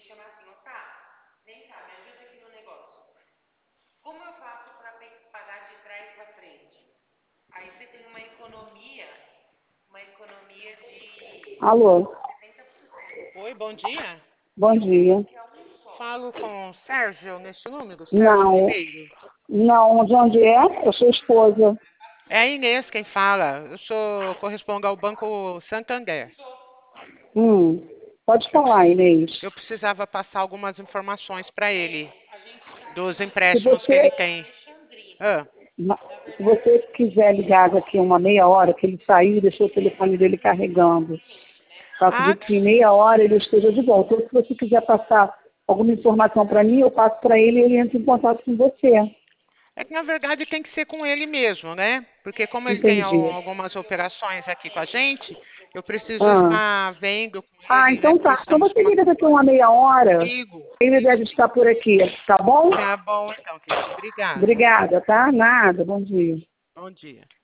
chamar assim, Otávio, vem cá, me ajuda aqui no negócio. Como eu faço para pagar de trás para frente? Aí você tem uma economia de Alô? 70%. Oi, bom dia. Bom dia. Falo com o Sérgio neste número, Sérgio Não, Ribeiro. não, de onde é? Eu sou esposa. É a Inês quem fala. Correspondo ao Banco Santander. Pode Eu, falar, Inês. eu precisava passar algumas informações para ele dos Se empréstimos que ele você, tem. Ah, se você quiser ligar daqui uma meia hora, que ele saiu e deixou o telefone dele carregando. Eu ah, acredito que em meia hora ele esteja de volta. Ou se você quiser passar alguma informação para mim, eu passo para ele e ele entra em contato com você. é que na verdade tem que ser com ele mesmo, né? Porque como ele tem Entendi. algumas operações aqui com a gente, eu preciso Ah. estar vendo com Ah, ele, né? então Porque tá. Então estamos com você uma... liga daqui uma meia hora. Ligo, Ele ligo deve sim. estar por aqui, tá bom? Tá bom então, querido. Obrigada. Obrigada, tá? Nada. Bom dia. Bom dia.